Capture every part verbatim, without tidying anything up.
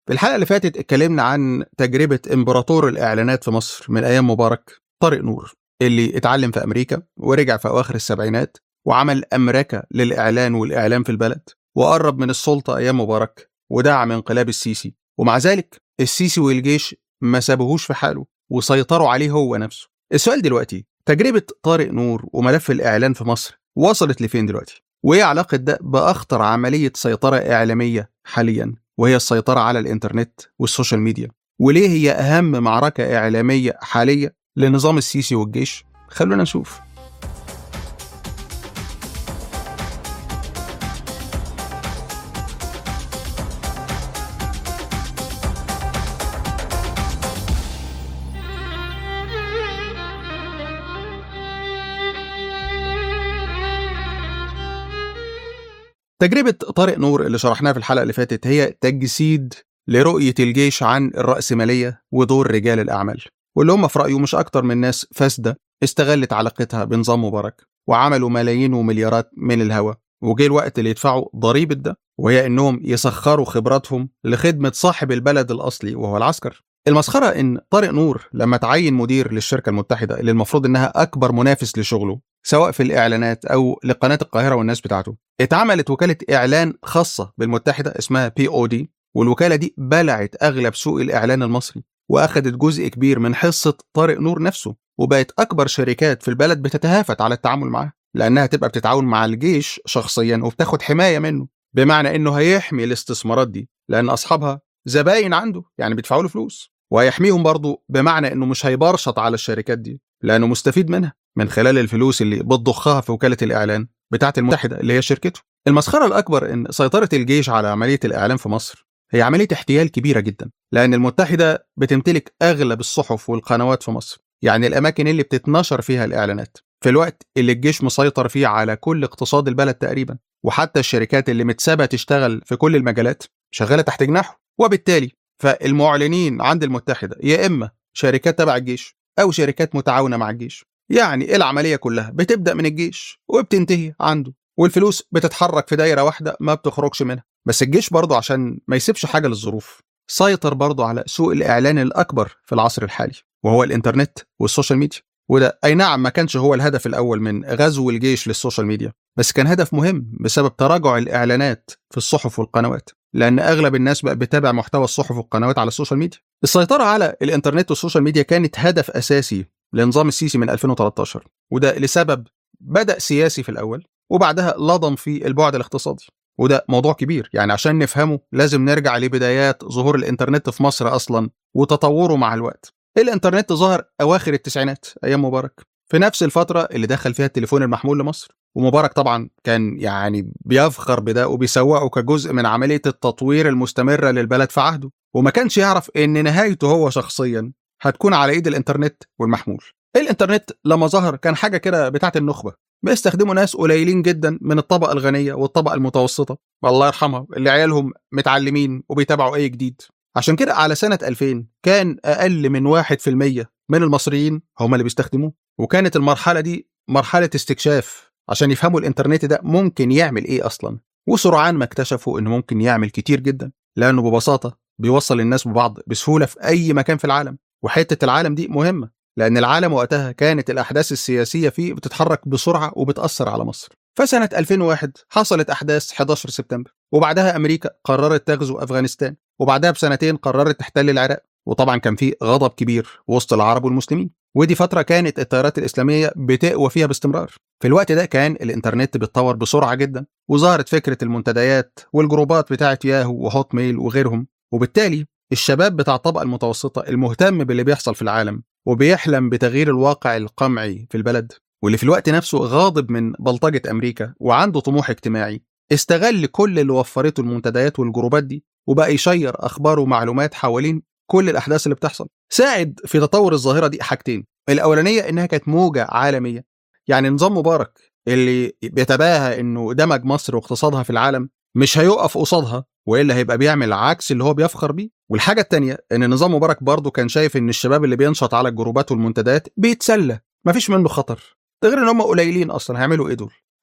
في الحلقة اللي فاتت اتكلمنا عن تجربة إمبراطور الإعلانات في مصر من أيام مبارك، طارق نور، اللي اتعلم في أمريكا ورجع في أواخر السبعينات وعمل أمريكا للإعلان والإعلام في البلد، وقرب من السلطة أيام مبارك ودعم انقلاب السيسي. ومع ذلك السيسي والجيش ما سابوهوش في حاله وسيطروا عليه هو نفسه. السؤال دلوقتي، تجربة طارق نور وملف الإعلان في مصر وصلت لفين دلوقتي؟ وإيه علاقة ده بأخطر عملية سيطرة إعلامية حالياً، وهي السيطرة على الإنترنت والسوشيال ميديا؟ وليه هي أهم معركة إعلامية حالية لنظام السيسي والجيش؟ خلونا نشوف. تجربة طارق نور اللي شرحناها في الحلقة اللي فاتت هي تجسيد لرؤية الجيش عن الرأسمالية ودور رجال الأعمال، واللي هم في رأيه مش أكتر من ناس فاسدة استغلت علاقتها بنظام مبارك وعملوا ملايين ومليارات من الهوا، وجه الوقت اللي يدفعوا ضريبة ده، وهي إنهم يسخروا خبراتهم لخدمة صاحب البلد الأصلي وهو العسكر. المسخرة إن طارق نور لما تعين مدير للشركة المتحدة اللي المفروض إنها أكبر منافس لشغله سواء في الإعلانات أو لقناة القاهرة والناس بتاعته، اتعملت وكالة إعلان خاصة بالمتحدة اسمها بي أو دي، والوكالة دي بلعت أغلب سوق الإعلان المصري وأخدت جزء كبير من حصة طارق نور نفسه، وبقت أكبر شركات في البلد بتتهافت على التعامل معاه لأنها تبقى بتتعاون مع الجيش شخصيا وبتاخد حماية منه، بمعنى إنه هيحمي الاستثمارات دي لأن أصحابها زباين عنده يعني بيدفعوا له فلوس، وهيحميهم برضه بمعنى إنه مش هيبرشط على الشركات دي لأنه مستفيد منها من خلال الفلوس اللي بتضخها في وكالة الإعلان بتاعة المتحدة اللي هي شركته. المسخرة الأكبر إن سيطرة الجيش على عملية الإعلام في مصر هي عملية احتيال كبيرة جدا، لأن المتحدة بتمتلك أغلب الصحف والقنوات في مصر، يعني الأماكن اللي بتتنشر فيها الإعلانات، في الوقت اللي الجيش مسيطر فيه على كل اقتصاد البلد تقريبا، وحتى الشركات اللي متسابة تشتغل في كل المجالات شغالة تحت جناحه. وبالتالي فالمعلنين عند المتحدة يا إما شركات تبع الجيش أو شركات متعاونة مع الجيش، يعني العملية كلها بتبدأ من الجيش وبتنتهي عنده، والفلوس بتتحرك في دايرة واحدة ما بتخرجش منها. بس الجيش برضه عشان ما يسيبش حاجة للظروف سيطر برضه على سوق الإعلان الأكبر في العصر الحالي وهو الإنترنت والسوشيال ميديا، وده أي نعم ما كانش هو الهدف الأول من غزو الجيش للسوشيال ميديا، بس كان هدف مهم بسبب تراجع الإعلانات في الصحف والقنوات، لأن أغلب الناس بقى بتابع محتوى الصحف والقنوات على السوشيال ميديا. السيطرة على الإنترنت والسوشيال ميديا كانت هدف أساسي لنظام السيسي من ألفين وثلاثة عشر، وده لسبب بدأ سياسي في الأول وبعدها لضم في البعد الاقتصادي، وده موضوع كبير يعني عشان نفهمه لازم نرجع لبدايات ظهور الإنترنت في مصر أصلا وتطوره مع الوقت. الإنترنت ظهر أواخر التسعينات أيام مبارك، في نفس الفترة اللي دخل فيها التليفون المحمول لمصر، ومبارك طبعا كان يعني بيفخر بده وبيسوقه كجزء من عملية التطوير المستمرة للبلد في عهده، وما كانش يعرف إن نهايته هو شخصيا هتكون على ايد الانترنت والمحمول. الانترنت لما ظهر كان حاجه كده بتاعه النخبه، بيستخدموا ناس قليلين جدا من الطبقه الغنيه والطبقه المتوسطه الله يرحمها اللي عيالهم متعلمين وبيتابعوا اي جديد. عشان كده على سنه ألفين كان اقل من واحد في المية من المصريين هم اللي بيستخدموه، وكانت المرحله دي مرحله استكشاف عشان يفهموا الانترنت ده ممكن يعمل ايه اصلا، وسرعان ما اكتشفوا انه ممكن يعمل كتير جدا، لانه ببساطه بيوصل الناس ببعض بسهوله في اي مكان في العالم. وحتة العالم دي مهمة لأن العالم وقتها كانت الأحداث السياسية فيه بتتحرك بسرعة وبتأثر على مصر. فسنة ألفين وواحد حصلت أحداث حداشر سبتمبر، وبعدها أمريكا قررت تغزو أفغانستان، وبعدها بسنتين قررت تحتل العراق، وطبعا كان فيه غضب كبير وسط العرب والمسلمين، ودي فترة كانت التيارات الإسلامية بتقوى فيها باستمرار. في الوقت ده كان الإنترنت بيتطور بسرعة جدا، وظهرت فكرة المنتديات والجروبات بتاعة ياهو وهوت ميل وغيرهم، وبالتالي الشباب بتاع الطبقة المتوسطة المهتم باللي بيحصل في العالم وبيحلم بتغيير الواقع القمعي في البلد، واللي في الوقت نفسه غاضب من بلطجة أمريكا وعنده طموح اجتماعي، استغل كل اللي وفرته المنتديات والجروبات دي وبقى يشير أخبار ومعلومات حوالين كل الأحداث اللي بتحصل. ساعد في تطور الظاهرة دي حاجتين، الأولانية إنها كانت موجة عالمية، يعني نظام مبارك اللي بيتباهى إنه دمج مصر واقتصادها في العالم مش هيقف قصادها، وإلا هيبقى بيعمل عكس اللي هو بيفخر بيه. والحاجة التانية إن نظام مبارك برضو كان شايف إن الشباب اللي بينشط على الجروبات والمنتديات بيتسلى مفيش منه خطر، ده غير إن هم قليلين أصلا هيعملوا إيه دول،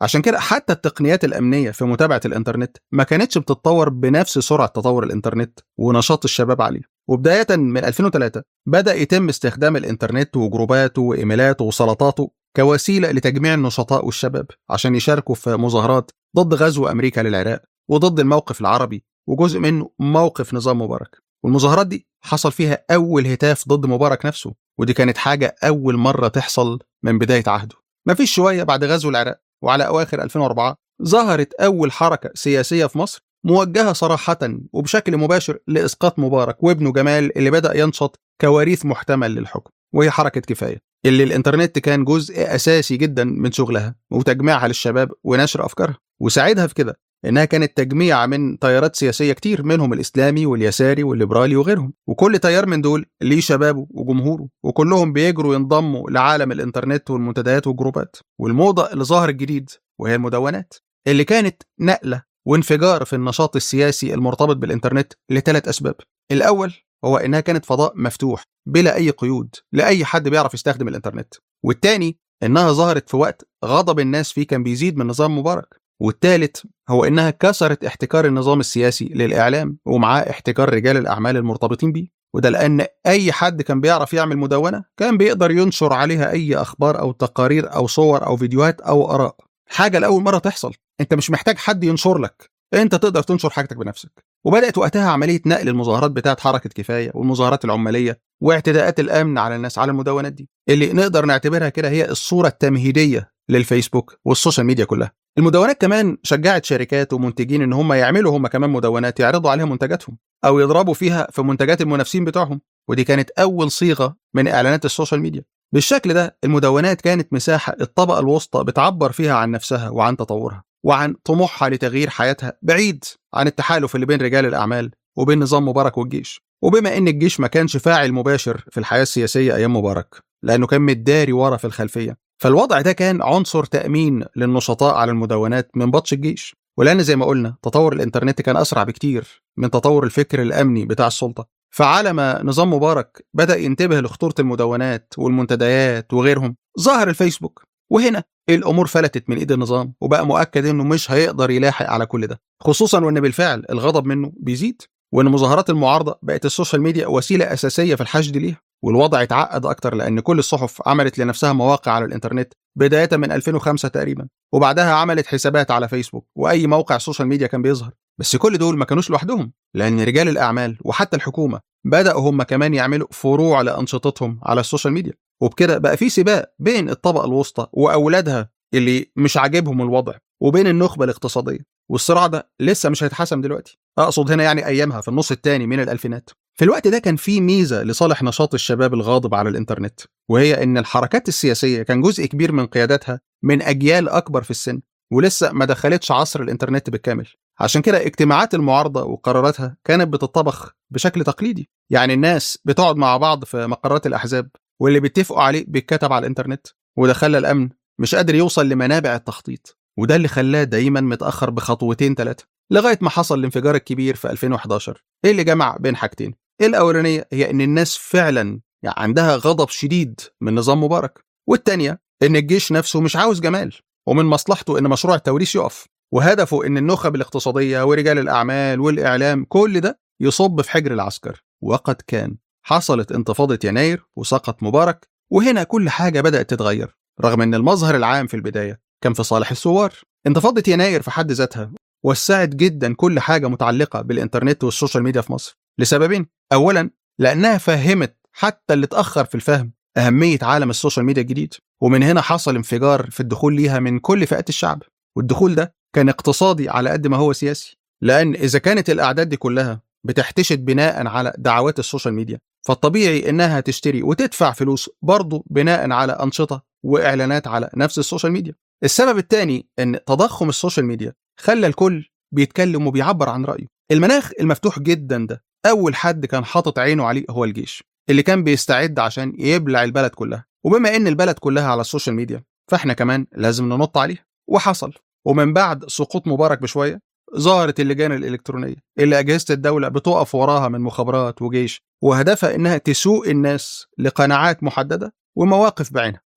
عشان كده حتى التقنيات الأمنية في متابعة الإنترنت ما كانتش بتتطور بنفس سرعة تطور الإنترنت ونشاط الشباب عليه. وبداية من ألفين وثلاثة بدأ يتم استخدام الإنترنت وجروباته وإيميلاته وسلطاته كوسيلة لتجميع النشطاء والشباب عشان يشاركوا في مظاهرات ضد غزو أمريكا للعراق وضد الموقف العربي وجزء منه موقف نظام مبارك. والمظاهرات دي حصل فيها أول هتاف ضد مبارك نفسه، ودي كانت حاجة أول مرة تحصل من بداية عهده. مفيش شوية بعد غزو العراق وعلى أواخر ألفين وأربعة ظهرت أول حركة سياسية في مصر موجهة صراحة وبشكل مباشر لإسقاط مبارك وابنه جمال اللي بدأ ينشط كوريث محتمل للحكم، وهي حركة كفاية اللي الإنترنت كان جزء أساسي جدا من شغلها وتجميعها للشباب ونشر أفكارها. وساعدها في كده إنها كانت تجميع من تيارات سياسية كتير، منهم الإسلامي واليساري والليبرالي وغيرهم، وكل تيار من دول ليه شبابه وجمهوره، وكلهم بيجروا ينضموا لعالم الإنترنت والمنتديات والجروبات. والموضة اللي ظهر الجديد وهي المدونات، اللي كانت نقلة وانفجار في النشاط السياسي المرتبط بالإنترنت لثلاث أسباب. الأول هو إنها كانت فضاء مفتوح بلا أي قيود لأي حد بيعرف يستخدم الإنترنت. والتاني إنها ظهرت في وقت غضب الناس فيه كان بيزيد من نظام مبارك. والثالث هو إنها كسرت احتكار النظام السياسي للإعلام ومعاه احتكار رجال الأعمال المرتبطين بيه، وده لأن أي حد كان بيعرف يعمل مدونة كان بيقدر ينشر عليها أي أخبار أو تقارير أو صور أو فيديوهات أو آراء. حاجة لأول مرة تحصل، أنت مش محتاج حد ينشر لك، أنت تقدر تنشر حاجتك بنفسك. وبدأت وقتها عملية نقل المظاهرات بتاعت حركة كفاية والمظاهرات العمالية واعتداءات الأمن على الناس على المدونات دي، اللي نقدر نعتبرها كده هي الصورة التمهيدية للفيسبوك والسوشيال ميديا كلها. المدونات كمان شجعت شركات ومنتجين ان هم يعملوا هم كمان مدونات يعرضوا عليها منتجاتهم او يضربوا فيها في منتجات المنافسين بتوعهم، ودي كانت اول صيغة من اعلانات السوشيال ميديا. بالشكل ده المدونات كانت مساحة الطبقة الوسطى بتعبر فيها عن نفسها وعن تطورها وعن طموحها لتغيير حياتها بعيد عن التحالف اللي بين رجال الأعمال وبين نظام مبارك والجيش. وبما ان الجيش ما كانش فاعل مباشر في الحياة السياسية ايام مبارك لانه كان متداري ورا في الخلفية، فالوضع ده كان عنصر تأمين للنشطاء على المدونات من بطش الجيش. ولأن زي ما قلنا تطور الإنترنت كان أسرع بكتير من تطور الفكر الأمني بتاع السلطة، فعلى ما نظام مبارك بدأ ينتبه لخطورة المدونات والمنتديات وغيرهم ظهر الفيسبوك، وهنا الأمور فلتت من إيد النظام وبقى مؤكد إنه مش هيقدر يلاحق على كل ده، خصوصا وإن بالفعل الغضب منه بيزيد وإن مظاهرات المعارضة بقت السوشيال ميديا وسيلة أساسية في الحشد ليها. والوضع اتعقد أكتر لأن كل الصحف عملت لنفسها مواقع على الإنترنت بداية من ألفين وخمسة تقريبا، وبعدها عملت حسابات على فيسبوك وأي موقع سوشيال ميديا كان بيظهر. بس كل دول ما كانوش لوحدهم، لأن رجال الأعمال وحتى الحكومة بدأوا هم كمان يعملوا فروع لأنشطتهم على السوشيال ميديا، وبكده بقى في سباق بين الطبقة الوسطى وأولادها اللي مش عاجبهم الوضع وبين النخبة الاقتصادية. والصراع ده لسه مش هيتحسم دلوقتي، أقصد هنا يعني أيامها في النص الثاني من الألفينات. في الوقت ده كان في ميزة لصالح نشاط الشباب الغاضب على الإنترنت، وهي إن الحركات السياسية كان جزء كبير من قياداتها من أجيال أكبر في السن ولسه ما دخلتش عصر الإنترنت بالكامل. عشان كده اجتماعات المعارضة وقراراتها كانت بتطبخ بشكل تقليدي، يعني الناس بتقعد مع بعض في مقرات الأحزاب واللي بيتفقوا عليه بيتكتب على الإنترنت، وده خلى الأمن مش قادر يوصل لمنابع التخطيط، وده اللي خلاه دايما متأخر بخطوتين ثلاثة لغاية ما حصل الانفجار الكبير في ألفين وإحداشر اللي جمع بين حاجتين. الأولانية هي إن الناس فعلا يعني عندها غضب شديد من نظام مبارك، والتانية إن الجيش نفسه مش عاوز جمال ومن مصلحته إن مشروع التوريث يقف، وهدفه إن النخب الاقتصادية ورجال الأعمال والإعلام كل ده يصب في حجر العسكر. وقد كان حصلت انتفاضة يناير وسقط مبارك، وهنا كل حاجة بدأت تتغير رغم إن المظهر العام في البداية كان في صالح الثوار. انتفاضة يناير في حد ذاتها وسعت جدا كل حاجة متعلقة بالإنترنت والسوشيال ميديا في مصر لسببين. أولا لأنها فهمت حتى اللي اتأخر في الفهم أهمية عالم السوشيال ميديا الجديد، ومن هنا حصل انفجار في الدخول ليها من كل فئات الشعب. والدخول ده كان اقتصادي على قد ما هو سياسي، لأن إذا كانت الأعداد دي كلها بتحتشد بناء على دعوات السوشيال ميديا فالطبيعي إنها تشتري وتدفع فلوس برضو بناء على أنشطة وإعلانات على نفس السوشيال ميديا. السبب الثاني إن تضخم السوشيال ميديا خلى الكل بيتكلم وبيعبر عن رأيه. المناخ المفتوح جدا ده أول حد كان حاطط عينه عليه هو الجيش اللي كان بيستعد عشان يبلع البلد كلها، وبما إن البلد كلها على السوشيال ميديا فإحنا كمان لازم ننط عليه. وحصل. ومن بعد سقوط مبارك بشوية ظهرت اللجان الإلكترونية اللي أجهزة الدولة بتقف وراها من مخابرات وجيش، وهدفها إنها تسوق الناس لقناعات محددة ومواقف بعينها.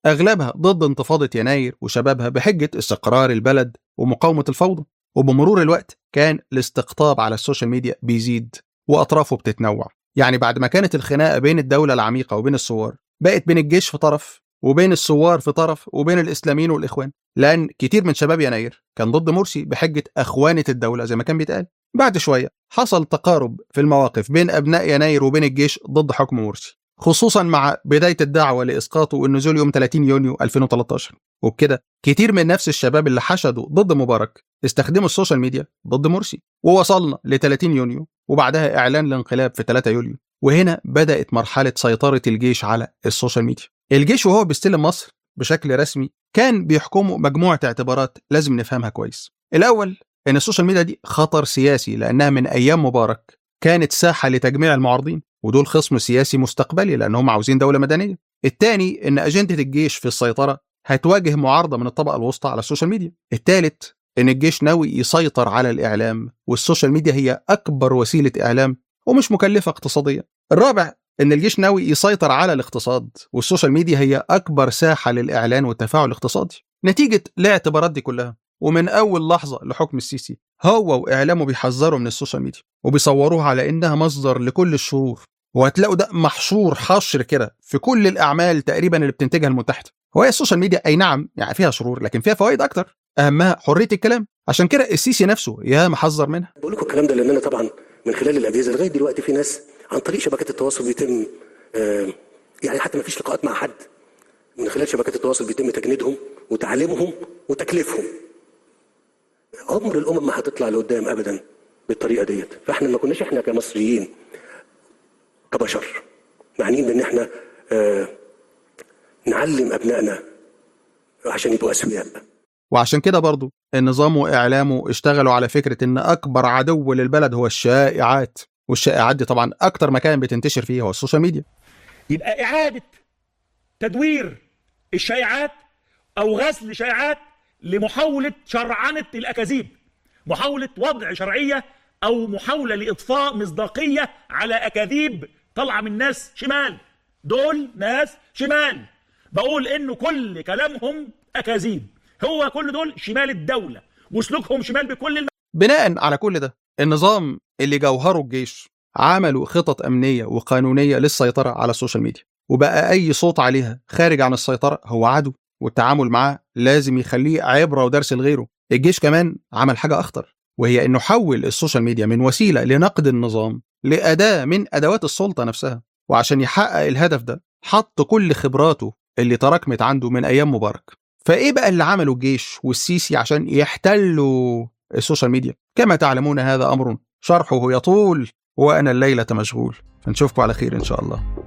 أغلبها ضد انتفاضة يناير وشبابها بحجة استقرار البلد ومقاومة الفوضى. وبمرور الوقت كان الاستقطاب على السوشيال ميديا بيزيد وأطرافه بتتنوع. يعني بعد ما كانت الخناقة بين الدولة العميقة وبين الثوار، بقت بين الجيش في طرف وبين الثوار في طرف وبين الإسلاميين والإخوان، لأن كتير من شباب يناير كان ضد مرسي بحجة أخوانة الدولة زي ما كان بيتقال. بعد شوية حصل تقارب في المواقف بين أبناء يناير وبين الجيش ضد حكم مرسي، خصوصا مع بداية الدعوة لإسقاطه والنزول يوم ثلاثين يونيو ألفين وثلاثة عشر. وبكده كتير من نفس الشباب اللي حشدوا ضد مبارك استخدموا السوشيال ميديا ضد مرسي، ووصلنا ل ثلاثين يونيو وبعدها إعلان الانقلاب في ثلاثة يوليو. وهنا بدأت مرحلة سيطرة الجيش على السوشيال ميديا. الجيش وهو بيستلم مصر بشكل رسمي كان بيحكمه مجموعة اعتبارات لازم نفهمها كويس. الأول إن السوشيال ميديا دي خطر سياسي، لأنها من أيام مبارك كانت ساحة لتجميع المعارضين، ودول خصم سياسي مستقبلي لأنهم عاوزين دولة مدنية. الثاني إن أجندة الجيش في السيطرة هتواجه معارضة من الطبقة الوسطى على السوشيال ميديا. الثالث إن الجيش ناوي يسيطر على الإعلام، والسوشيال ميديا هي أكبر وسيلة إعلام ومش مكلفة اقتصاديا. الرابع إن الجيش ناوي يسيطر على الاقتصاد، والسوشيال ميديا هي أكبر ساحة للإعلان والتفاعل الاقتصادي. نتيجة الاعتبارات دي كلها، ومن أول لحظة لحكم السيسي هو وإعلامه بيحذروا من السوشيال ميديا وبيصوروها على إنها مصدر لكل الشرور. وهتلاقوا ده محشور حشر كده في كل الأعمال تقريبا اللي بتنتجها المتحدة. وهي السوشيال ميديا أي نعم يعني فيها شرور، لكن فيها فوائد أكتر، أهمها حرية الكلام. عشان كده السيسي نفسه يا محذر منها. بقول لكم الكلام ده لأن أنا طبعا من خلال الأجهزة لغاية دلوقتي في ناس عن طريق شبكات التواصل بيتم آه يعني حتى ما فيش لقاءات مع حد، من خلال شبكات التواصل بيتم تجنيدهم وتعليمهم وتكليفهم. عمر الأمم ما هتطلع لقدام أبدا بالطريقة ديت. فإحنا ما كناش إحنا كمصريين كبشر معنيين بأن إحنا آه نعلم أبنائنا عشان يبقوا أسوياء. وعشان كده برضو النظام وإعلامه اشتغلوا على فكرة إن أكبر عدو للبلد هو الشائعات، والشائعات دي طبعا أكتر مكان بتنتشر فيه هو السوشيال ميديا. يبقى إعادة تدوير الشائعات أو غسل شائعات لمحاولة شرعنة الأكاذيب، محاولة وضع شرعية أو محاولة لإضفاء مصداقية على أكاذيب طلع من ناس شمال. دول ناس شمال بقول إنه كل كلامهم أكاذيب، هو كل دول شمال الدولة وسلوكهم شمال بكل الم... بناء على كل ده النظام اللي جوهره الجيش عملوا خطط أمنية وقانونية للسيطرة على السوشيال ميديا، وبقى أي صوت عليها خارج عن السيطرة هو عدو، والتعامل معاه لازم يخليه عبرة ودرس لغيره. الجيش كمان عمل حاجة أخطر، وهي إنه حول السوشيال ميديا من وسيلة لنقد النظام لأداة من أدوات السلطة نفسها. وعشان يحقق الهدف ده حط كل خبراته اللي تراكمت عنده من أيام مبارك. فإيه بقى اللي عمله الجيش والسيسي عشان يحتلوا السوشيال ميديا؟ كما تعلمون هذا أمر شرحه يطول وأنا الليلة مشغول، فنشوفكم على خير إن شاء الله.